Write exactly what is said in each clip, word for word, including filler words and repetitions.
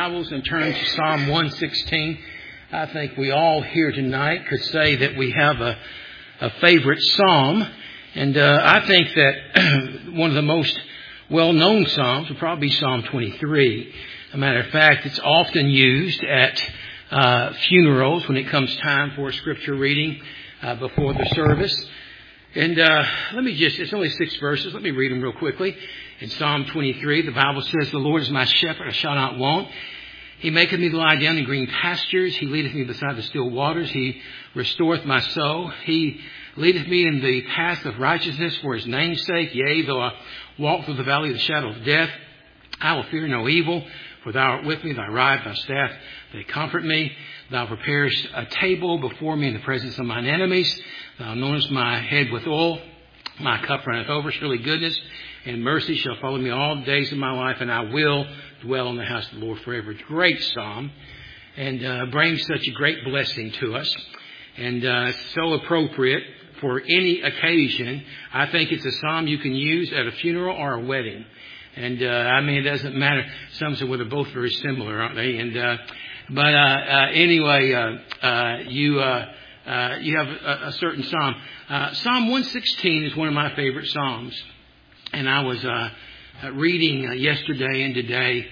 Bibles and turn to Psalm one sixteen. I think we all here tonight could say that we have a, a favorite psalm. And uh, I think that one of the most well-known psalms would probably be Psalm twenty-three. As a matter of fact, it's often used at uh, funerals when it comes time for scripture reading uh, before the service. And uh, let me just, it's only six verses. Let me read them real quickly. In Psalm twenty-three, the Bible says, "The Lord is my shepherd, I shall not want. He maketh me to lie down in green pastures. He leadeth me beside the still waters. He restoreth my soul. He leadeth me in the path of righteousness for his name's sake. Yea, though I walk through the valley of the shadow of death, I will fear no evil. For thou art with me, thy rod, thy staff, they comfort me. Thou preparest a table before me in the presence of mine enemies. Thou anointest my head with oil. My cup runneth over. Surely goodness and mercy shall follow me all the days of my life, and I will dwell in the house of the Lord forever." It's a great psalm, and uh, brings such a great blessing to us, and uh, so appropriate for any occasion. I think it's a psalm you can use at a funeral or a wedding. And, uh, I mean, it doesn't matter. Some say, well, they're both very similar, aren't they? And, uh, but, uh, uh, anyway, uh, uh, you, uh, uh, you have a, a certain psalm. Uh, Psalm one sixteen is one of my favorite psalms. And I was, uh, reading uh, yesterday and today.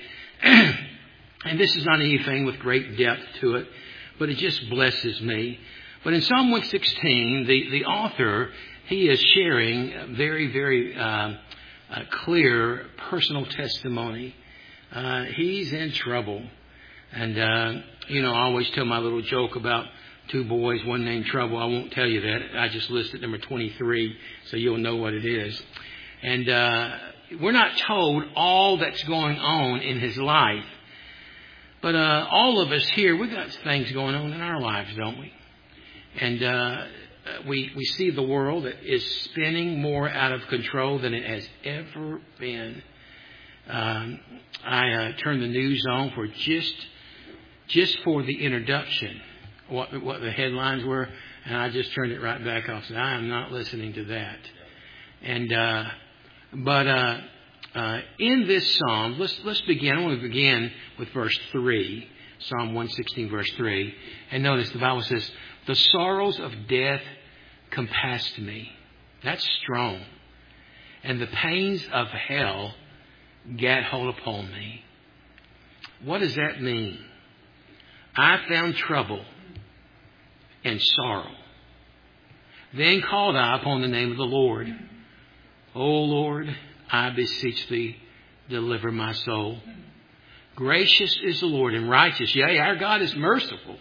And this is not anything with great depth to it, but it just blesses me. But in Psalm one sixteen, the, the author, he is sharing a very, very, uh, Uh, clear personal testimony. Uh, he's in trouble. And, uh, you know, I always tell my little joke about two boys, one named Trouble. I won't tell you that. I just listed number twenty-three, so you'll know what it is. And uh, we're not told all that's going on in his life. But uh, all of us here, we've got things going on in our lives, don't we? And uh We we see the world that is spinning more out of control than it has ever been. Um, I uh, turned the news on for just just for the introduction, what what the headlines were, and I just turned it right back off. So I am not listening to that. And uh, but uh, uh, in this psalm, let's let's begin. I want to begin with verse three, Psalm one sixteen, verse three, and notice the Bible says, "The sorrows of death compassed me." That's strong. "And the pains of hell gat hold upon me." What does that mean? "I found trouble and sorrow. Then called I upon the name of the Lord. O Lord, I beseech thee, deliver my soul. Gracious is the Lord and righteous. Yea, our God is merciful.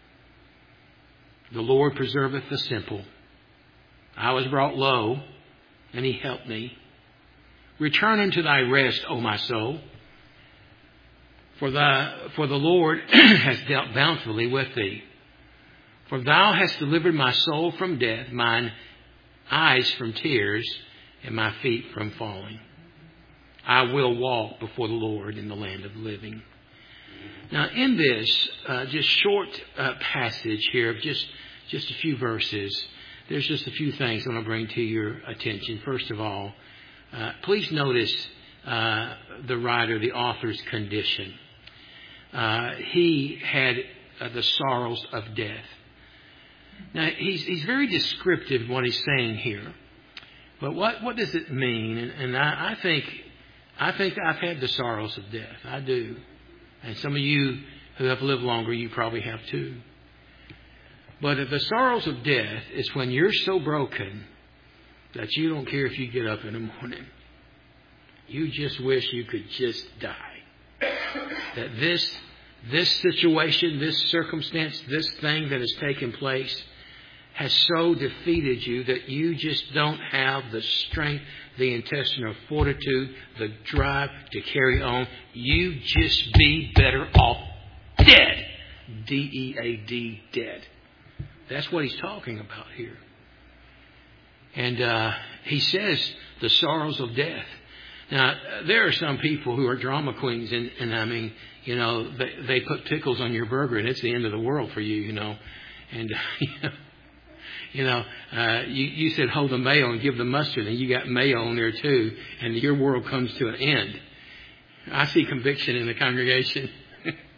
The Lord preserveth the simple. I was brought low, and he helped me. Return unto thy rest, O my soul. For the, for the Lord has dealt bountifully with thee. For thou hast delivered my soul from death, mine eyes from tears, and my feet from falling. I will walk before the Lord in the land of the living." Now, in this uh, just short uh, passage here of just, just a few verses, there's just a few things I want to bring to your attention. First of all, uh, please notice uh, the writer, the author's condition. Uh, he had uh, the sorrows of death. Now, he's, he's very descriptive in what he's saying here. But what, what does it mean? And, and I, I think... I think I've had the sorrows of death. I do. And some of you who have lived longer, you probably have too. But the sorrows of death is when you're so broken that you don't care if you get up in the morning. You just wish you could just die. That this, this situation, this circumstance, this thing that has taken place has so defeated you that you just don't have the strength, the intestinal fortitude, the drive to carry on. You just be better off dead. D E A D, dead. That's what he's talking about here. And uh, he says the sorrows of death. Now, there are some people who are drama queens, and, and I mean, you know, they, they put pickles on your burger, and it's the end of the world for you, you know. And, you know, You know, uh, you, you said hold the mayo and give the mustard, and you got mayo on there too, and your world comes to an end. I see conviction in the congregation.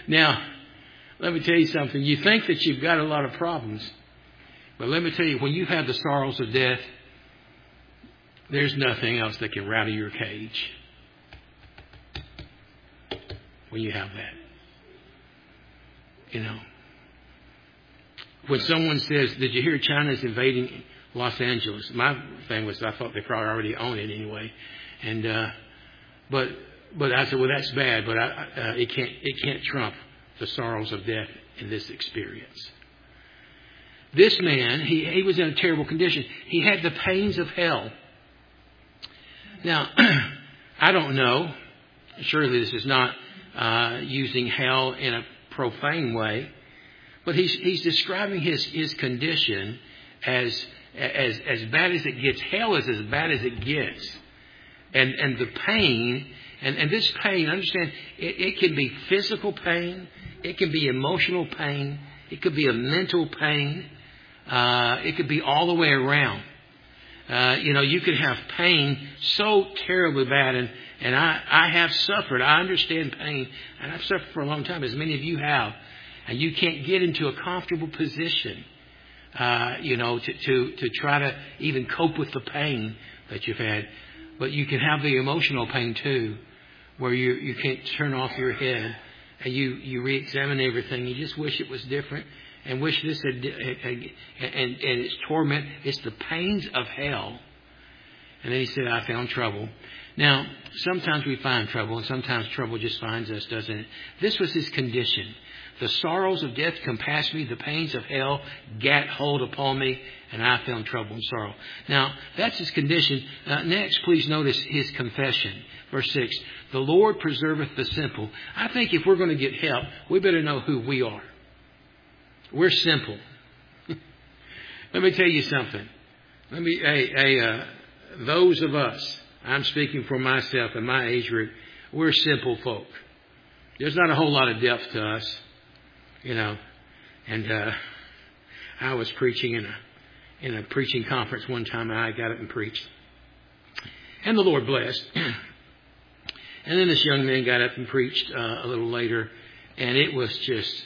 Now, let me tell you something. You think that you've got a lot of problems. But let me tell you, when you have the sorrows of death, there's nothing else that can rattle your cage. When you have that. You know. When someone says, did you hear China's invading Los Angeles? My thing was, I thought they probably already own it anyway. And, uh, but, but I said, well, that's bad, but I, uh, it can't, it can't trump the sorrows of death in this experience. This man, he, he was in a terrible condition. He had the pains of hell. Now, I don't know. Surely this is not uh, using hell in a profane way. But he's, he's describing his, his condition as, as, as bad as it gets. Hell is as bad as it gets. And, and the pain, and, and this pain, understand, it, it can be physical pain. It can be emotional pain. It could be a mental pain. Uh, it could be all the way around. Uh, you know, you could have pain so terribly bad. And, and I, I have suffered. I understand pain. And I've suffered for a long time, as many of you have. And you can't get into a comfortable position, uh, you know, to, to, to try to even cope with the pain that you've had. But you can have the emotional pain too, where you, you can't turn off your head and you, you re-examine everything. You just wish it was different and wish this had, and, and, and it's torment. It's the pains of hell. And then he said, I found trouble. Now, sometimes we find trouble and sometimes trouble just finds us, doesn't it? This was his condition. The sorrows of death compassed me, the pains of hell gat hold upon me, and I found trouble and sorrow. Now, that's his condition. Uh, next, please notice his confession. Verse six, the Lord preserveth the simple. I think if we're going to get help, we better know who we are. We're simple. Let me tell you something. Let me, hey, hey, uh, those of us, I'm speaking for myself and my age group, we're simple folk. There's not a whole lot of depth to us. You know, and uh, I was preaching in a in a preaching conference one time, and I got up and preached, and the Lord blessed. And then this young man got up and preached uh, a little later, and it was just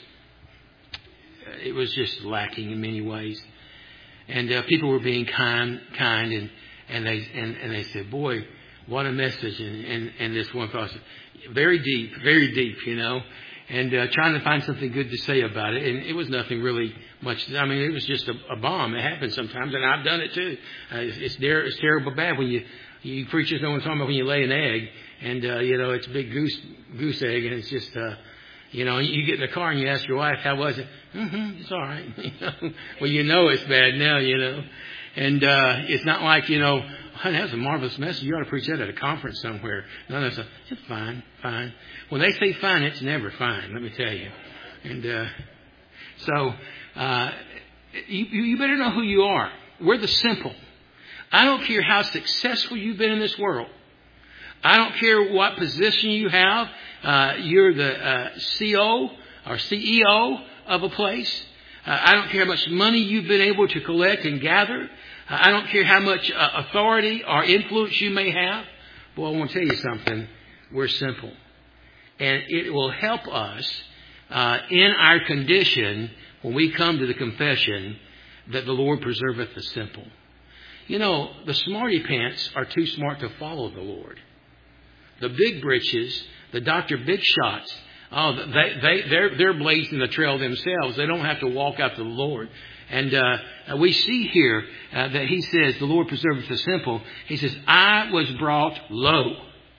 it was just lacking in many ways. And uh, people were being kind, kind, and and they and, and they said, "Boy, what a message!" And and, and this one fellow said, "Very deep, very deep," you know. And uh, trying to find something good to say about it. And it was nothing really much. I mean, it was just a, a bomb. It happens sometimes, and I've done it too. Uh, it's, it's, there, it's terrible bad when you, you preachers know what I'm talking about when you lay an egg. And, uh, you know, it's a big goose goose egg, and it's just, uh, you know, you get in the car and you ask your wife, how was it? Mm-hmm, it's all right. You know? Well, you know it's bad now, you know. And uh, it's not like, you know, oh, that was a marvelous message. You ought to preach that at a conference somewhere. No, no, it's, a, it's fine, fine. When they say fine, it's never fine, let me tell you. And uh, so uh, you, you better know who you are. We're the simple. I don't care how successful you've been in this world. I don't care what position you have. Uh, you're the uh, C O or C E O of a place. Uh, I don't care how much money you've been able to collect and gather. Uh, I don't care how much uh, authority or influence you may have. Boy, I want to tell you something. We're simple. And it will help us uh, in our condition when we come to the confession that the Lord preserveth the simple. You know, the smarty pants are too smart to follow the Lord. The big britches, the Doctor Big Shots, oh, they, they, they're, they're blazing the trail themselves. They don't have to walk after the Lord. And uh, we see here uh, that he says, the Lord preserveth the simple. He says, I was brought low.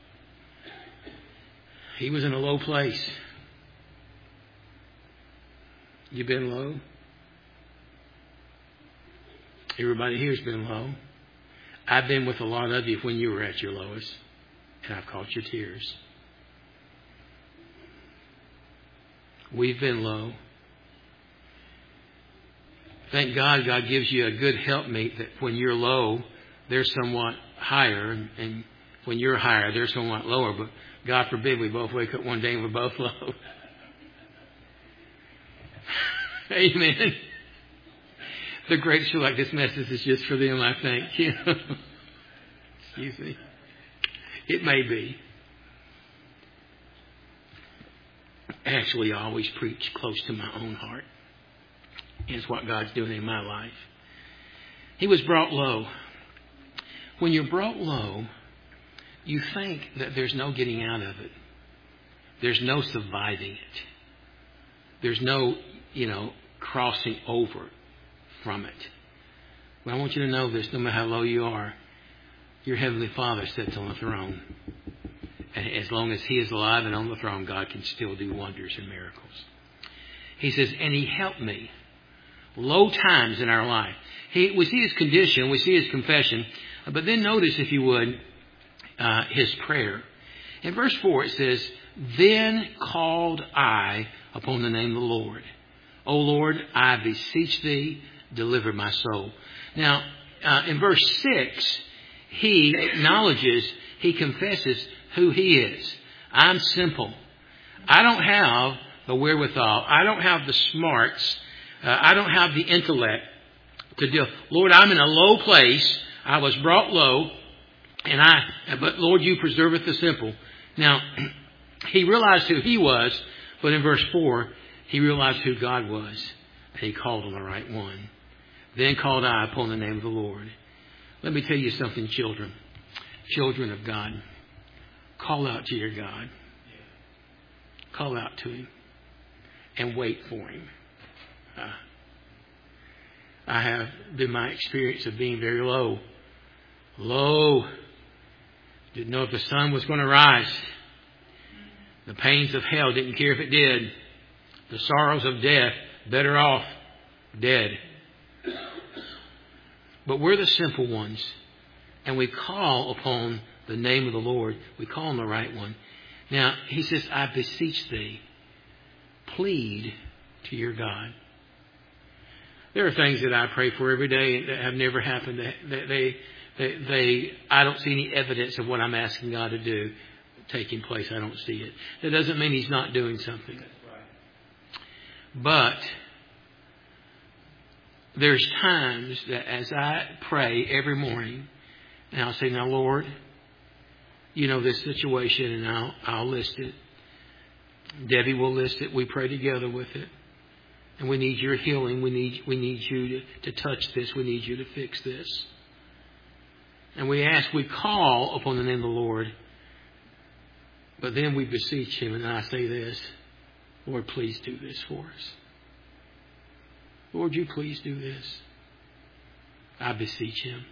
He was in a low place. You been low? Everybody here's been low. I've been with a lot of you when you were at your lowest. And I've caught your tears. We've been low. Thank God God gives you a good helpmate that when you're low, they're somewhat higher. And, and when you're higher, they're somewhat lower. But God forbid we both wake up one day and we're both low. Amen. The greats feel like this message is just for them, I think. You know? Excuse me. It may be. actually always preach close to my own heart. And it's what God's doing in my life. He was brought low. When you're brought low, you think that there's no getting out of it. There's no surviving it. There's no, you know, crossing over from it. But I want you to know this, no matter how low you are, your Heavenly Father sits on the throne. And as long as He is alive and on the throne, God can still do wonders and miracles. He says, and He helped me. Low times in our life. He, we see His condition, we see His confession. But then notice, if you would, uh, His prayer. In verse four it says, then called I upon the name of the Lord. O Lord, I beseech Thee, deliver my soul. Now, uh, in verse six, he acknowledges, he confesses who he is. I'm simple. I don't have the wherewithal. I don't have the smarts. Uh, I don't have the intellect to deal. Lord, I'm in a low place. I was brought low, and I. But Lord, You preserveth the simple. Now, he realized who he was, but in verse four, he realized who God was, and he called on the right one. Then called I upon the name of the Lord. Let me tell you something, children. Children of God. Call out to your God. Call out to Him. And wait for Him. Uh, I have been my experience of being very low. Low. Didn't know if the sun was going to rise. The pains of hell, didn't care if it did. The sorrows of death, better off dead. But we're the simple ones. And we call upon the name of the Lord. We call on the right one. Now, he says, I beseech Thee, plead to your God. There are things that I pray for every day that have never happened. They, they, they, they, I don't see any evidence of what I'm asking God to do taking place. I don't see it. That doesn't mean He's not doing something. But there's times that as I pray every morning, and I'll say, now, Lord, You know this situation, and I'll, I'll list it. Debbie will list it. We pray together with it. And we need Your healing. We need, we need You to, to touch this. We need You to fix this. And we ask, we call upon the name of the Lord. But then we beseech Him, and I say this, Lord, please do this for us. Lord, You please do this. I beseech Him.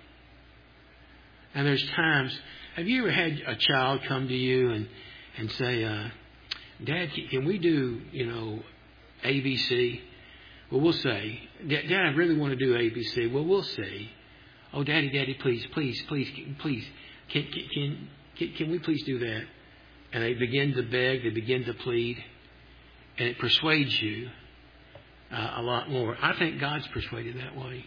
And there's times, have you ever had a child come to you and, and say, uh, Dad, can we do, you know, A B C? Well, we'll say, Dad, I really want to do A B C. Well, we'll say, oh, Daddy, Daddy, please, please, please, please, can, can, can, can we please do that? And they begin to beg, they begin to plead, and it persuades you uh, a lot more. I think God's persuaded that way.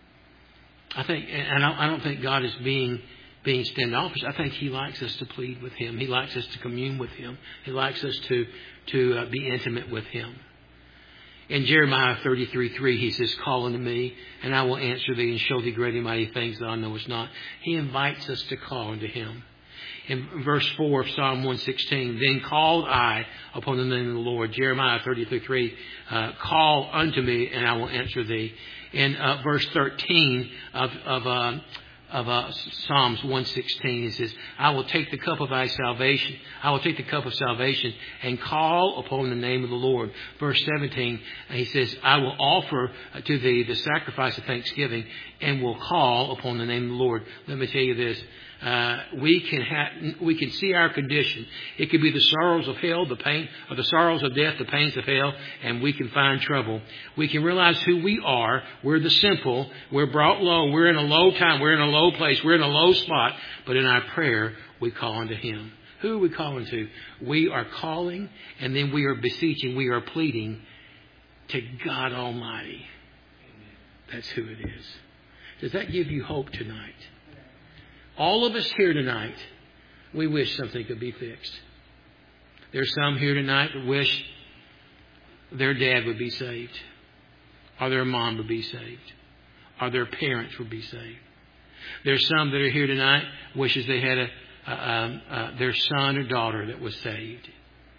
I think, and I don't think God is being being standoffish. I think He likes us to plead with Him. He likes us to commune with Him. He likes us to to uh, be intimate with Him. In Jeremiah thirty-three three, He says, call unto me, and I will answer thee and show thee great and mighty things thou knowest not. He invites us to call unto Him. In verse four of Psalm one sixteen, then called I upon the name of the Lord. Jeremiah thirty-three three, uh, call unto me, and I will answer thee. In uh, verse thirteen of, of, uh, of uh, Psalms one sixteen, it says, I will take the cup of thy salvation. I will take the cup of salvation and call upon the name of the Lord. Verse seventeen, he says, I will offer to thee the sacrifice of thanksgiving and will call upon the name of the Lord. Let me tell you this. Uh, we can ha- we can see our condition. It could be the sorrows of hell, the pain, or the sorrows of death, the pains of hell, and we can find trouble. We can realize who we are. We're the simple. We're brought low. We're in a low time. We're in a low place. We're in a low spot. But in our prayer, we call unto Him. Who are we calling to? We are calling, and then we are beseeching. We are pleading to God Almighty. That's who it is. Does that give you hope tonight? All of us here tonight, we wish something could be fixed. There's some here tonight that wish their dad would be saved, or their mom would be saved, or their parents would be saved. There's some that are here tonight wishes they had a, a, a, a their son or daughter that was saved.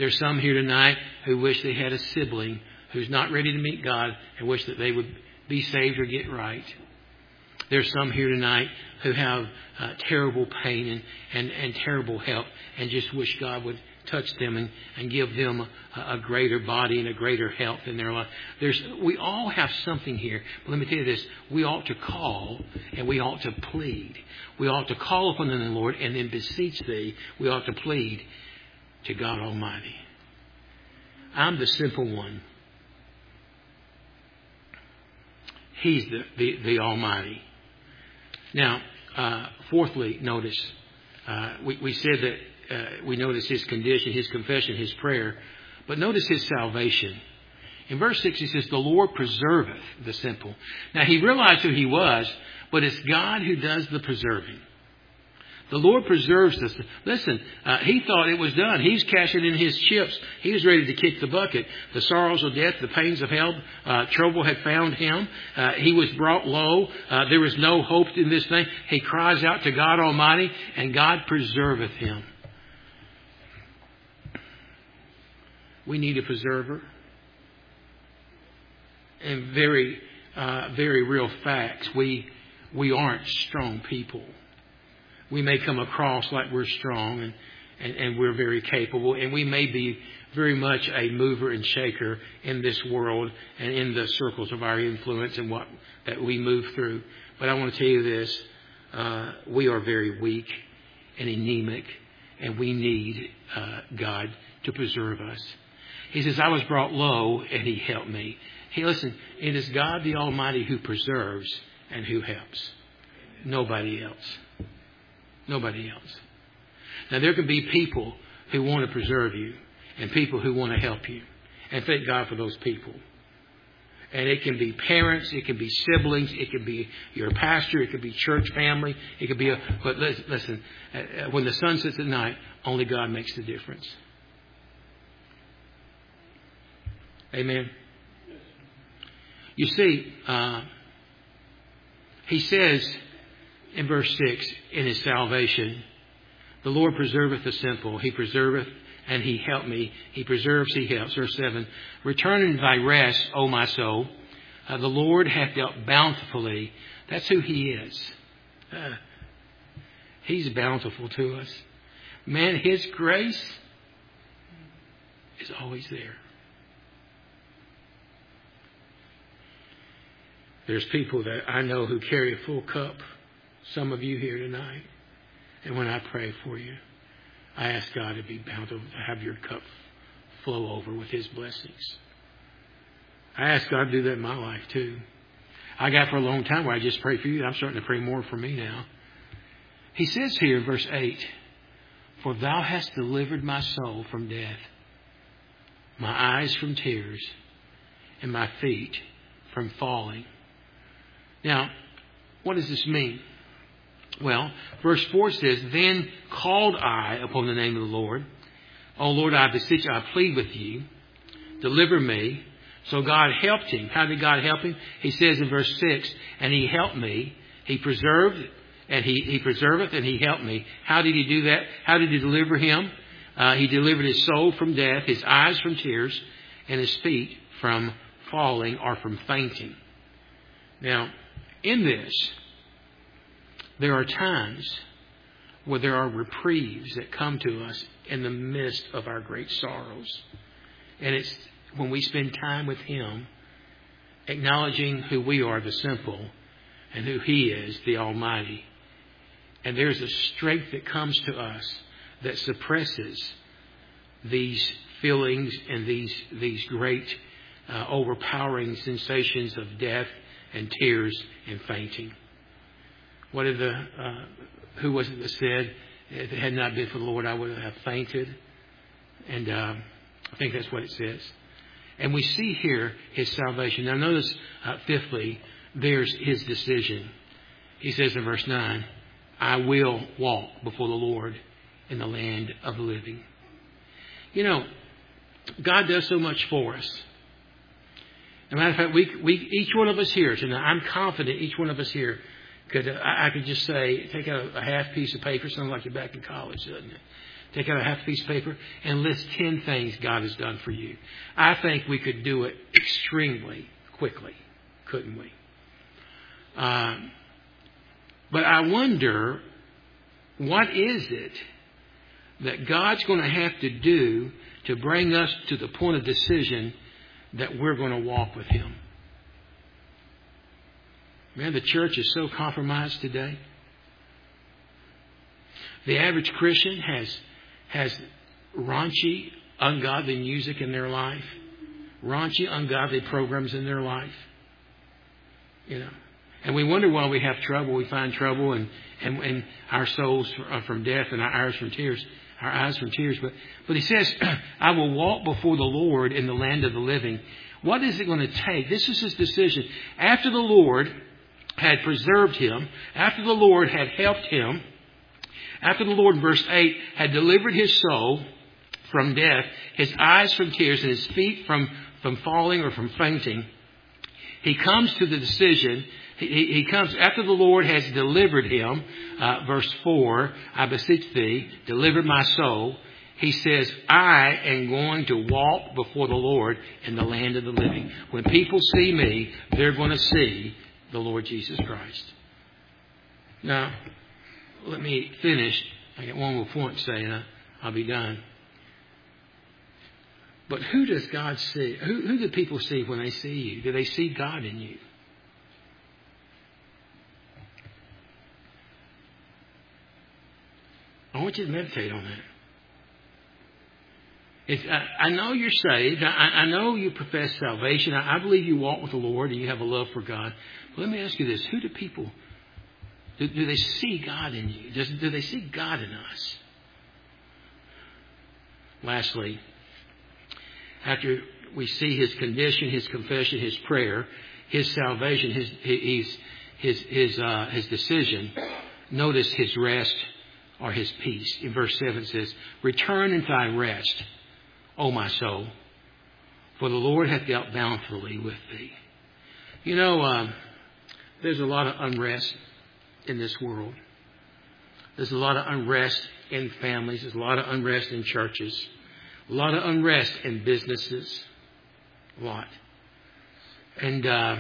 There's some here tonight who wish they had a sibling who's not ready to meet God and wish that they would be saved or get right. There's some here tonight who have uh, terrible pain and, and, and terrible help and just wish God would touch them and, and give them a, a greater body and a greater health in their life. There's, we all have something here. But let me tell you this. We ought to call and we ought to plead. We ought to call upon the Lord and then beseech thee. We ought to plead to God Almighty. I'm the simple one. He's the, the, the Almighty. Now, uh, fourthly, notice, uh, we, we said that uh, we notice his condition, his confession, his prayer, but notice his salvation. In verse six, he says, the Lord preserveth the simple. Now, he realized who he was, but it's God who does the preserving. The Lord preserves us. Listen, uh, he thought it was done. He's cashing in his chips. He was ready to kick the bucket. The sorrows of death, the pains of hell, uh, trouble had found him. Uh, he was brought low. Uh, there was no hope in this thing. He cries out to God Almighty, and God preserveth him. We need a preserver. And very, uh, very real facts. We, we aren't strong people. We may come across like we're strong and, and, and we're very capable. And we may be very much a mover and shaker in this world and in the circles of our influence and what that we move through. But I want to tell you this. Uh, we are very weak and anemic. And we need uh, God to preserve us. He says, I was brought low and he helped me. Hey, listen, it is God the Almighty who preserves and who helps. Nobody else. Nobody else. Now, there can be people who want to preserve you and people who want to help you. And thank God for those people. And it can be parents, it can be siblings, it can be your pastor, it could be church family, it could be a... But listen, when the sun sets at night, only God makes the difference. Amen. You see, uh, he says... in verse six, in his salvation, the Lord preserveth the simple. He preserveth and he helped me. He preserves, he helps. Verse seven, return in thy rest, O my soul. Uh, the Lord hath dealt bountifully. That's who he is. Uh, he's bountiful to us. Man, his grace is always there. There's people that I know who carry a full cup. Some of you here tonight. And when I pray for you, I ask God to be bountiful, to have your cup flow over with his blessings. I ask God to do that in my life too. I got for a long time where I just pray for you. I'm starting to pray more for me now. He says here in verse eight, for thou hast delivered my soul from death, my eyes from tears, and my feet from falling. Now, what does this mean? Well, verse four says, then called I upon the name of the Lord. O Lord, I beseech, I plead with you. Deliver me. So God helped him. How did God help him? He says in verse six, and he helped me. He preserved, and he, he preserveth, and he helped me. How did he do that? How did he deliver him? Uh, he delivered his soul from death, his eyes from tears, and his feet from falling or from fainting. Now, in this, there are times where there are reprieves that come to us in the midst of our great sorrows. And it's when we spend time with him, acknowledging who we are, the simple, and who he is, the Almighty. And there's a strength that comes to us that suppresses these feelings and these, these great uh, overpowering sensations of death and tears and fainting. What did the, uh, who was it that said, if it had not been for the Lord, I would have fainted? And uh, I think that's what it says. And we see here his salvation. Now notice, uh, fifthly, there's his decision. He says in verse nine, I will walk before the Lord in the land of the living. You know, God does so much for us. As a matter of fact, we, we, each one of us here tonight, I'm confident each one of us here could, I, I could just say, take out a, a half piece of paper, something like you're back in college, doesn't it? take out a half piece of paper, and list ten things God has done for you. I think we could do it extremely quickly, couldn't we? Um, but I wonder, what is it that God's going to have to do to bring us to the point of decision that we're going to walk with Him? Man, the church is so compromised today. The average Christian has has raunchy, ungodly music in their life, raunchy, ungodly programs in their life. You know, and we wonder why we have trouble. We find trouble, and and, and our souls from death, and our eyes from tears, our eyes from tears. But but He says, "I will walk before the Lord in the land of the living." What is it going to take? This is His decision. After the Lord had preserved him, after the Lord had helped him, after the Lord, verse eight, had delivered his soul from death, his eyes from tears, and his feet from, from falling or from fainting, he comes to the decision. He, he, he comes after the Lord has delivered him. Uh, verse four, I beseech thee, deliver my soul. He says, I am going to walk before the Lord in the land of the living. When people see me, they're going to see the Lord Jesus Christ. Now, let me finish. I got one more point to say, and I'll be done. But who does God see? Who, who do people see when they see you? Do they see God in you? I want you to meditate on that. If, I, I know you're saved. I, I know you profess salvation. I, I believe you walk with the Lord and you have a love for God. But let me ask you this. Who do people... Do, do they see God in you? Does, do they see God in us? Lastly, after we see His condition, His confession, His prayer, His salvation, His His His His, uh, his decision, notice His rest or His peace. In verse seven it says, "Return into thy rest, O my soul, for the Lord hath dealt bountifully with thee." You know, um, there's a lot of unrest in this world. There's a lot of unrest in families. There's a lot of unrest in churches. A lot of unrest in businesses. A lot. And uh,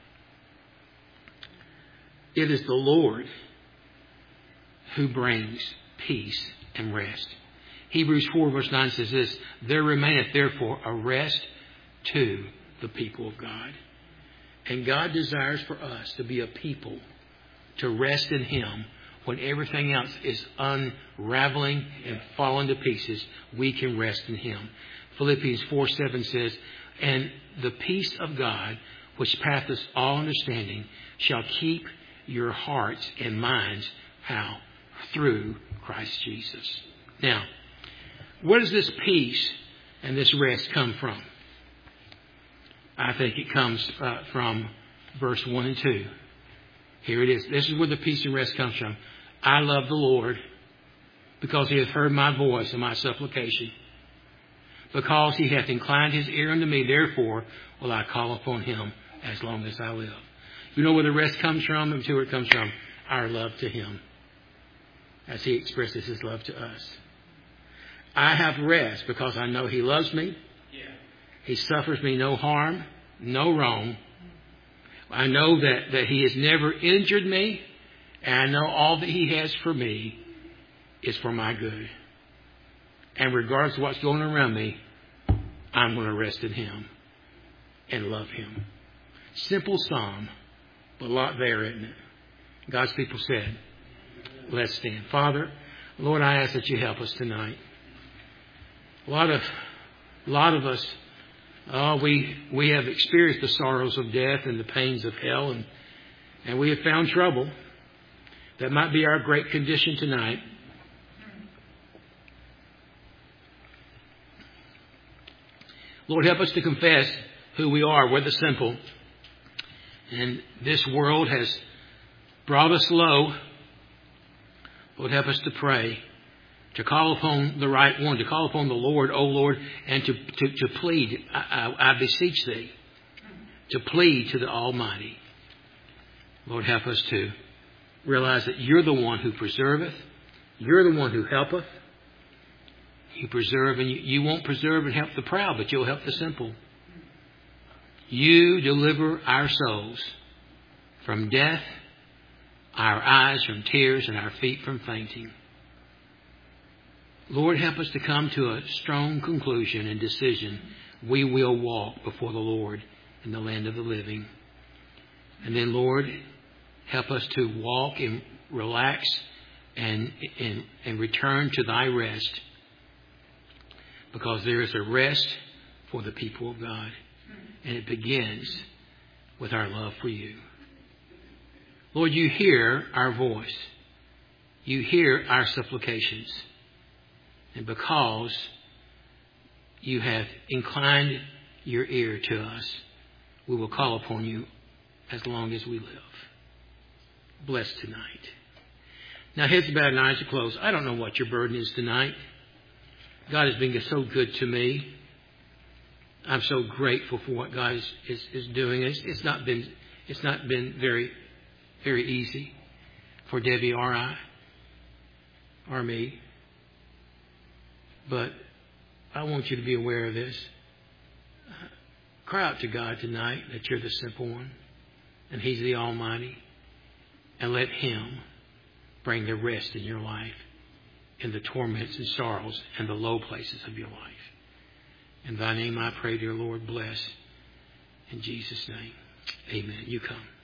it is the Lord who brings peace and rest. Hebrews four verse nine says this, "There remaineth therefore a rest to the people of God." And God desires for us to be a people to rest in Him when everything else is unraveling and falling to pieces. We can rest in Him. Philippians four seven says, "And the peace of God, which passeth all understanding, shall keep your hearts and minds," how? Through Christ Jesus. Now, where does this peace and this rest come from? I think it comes uh, from verse one and two. Here it is. This is where the peace and rest comes from. "I love the Lord because He hath heard my voice and my supplication. Because He hath inclined His ear unto me, therefore will I call upon Him as long as I live." You know where the rest comes from? And to where it comes from? Our love to Him, as He expresses His love to us. I have rest because I know He loves me. He suffers me no harm, no wrong. I know that, that He has never injured me, and I know all that He has for me is for my good. And regardless of what's going on around me, I'm going to rest in Him and love Him. Simple psalm, but a lot there, isn't it? God's people said, let's stand. Father, Lord, I ask that You help us tonight. A lot of, a lot of us, Oh, we we have experienced the sorrows of death and the pains of hell, and, and we have found trouble. That might be our great condition tonight. Lord, help us to confess who we are. We're the simple. And this world has brought us low. Lord, help us to pray, to call upon the right one, to call upon the Lord, O Lord, and to, to, to plead. I, I, I beseech Thee, to plead to the Almighty. Lord, help us to realize that You're the one who preserveth. You're the one who helpeth. You preserve, and you, you won't preserve and help the proud, but you'll help the simple. You deliver our souls from death, our eyes from tears, and our feet from fainting. Lord, help us to come to a strong conclusion and decision. We will walk before the Lord in the land of the living. And then, Lord, help us to walk and relax and, and, and return to thy rest, because there is a rest for the people of God. And it begins with our love for you. Lord, you hear our voice. You hear our supplications. And because you have inclined your ear to us, we will call upon you as long as we live. Bless tonight. Now, heads bowed and eyes are closed. I don't know what your burden is tonight. God has been so good to me. I'm so grateful for what God is, is, is doing. It's, it's not been it's not been very very easy for Debbie or I or me. But I want you to be aware of this. Cry out to God tonight that you're the simple one and He's the Almighty, and let Him bring the rest in your life, in the torments and sorrows and the low places of your life. In thy name I pray, dear Lord, bless. In Jesus' name, amen. You come.